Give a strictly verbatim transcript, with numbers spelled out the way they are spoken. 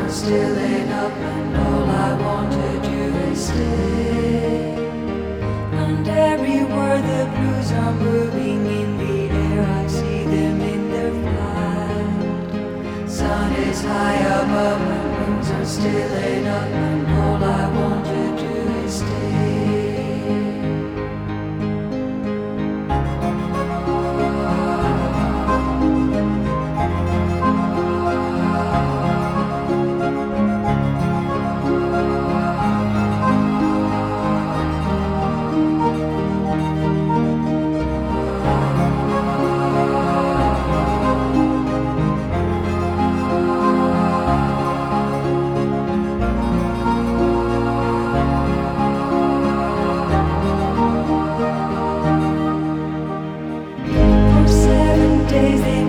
sun's still ain't up, and all I want to do is stay. And everywhere the blues are moving in the air, I see them in their flight. Sun is high above, and moons are still ain't up, and all I want to do is stay. Days they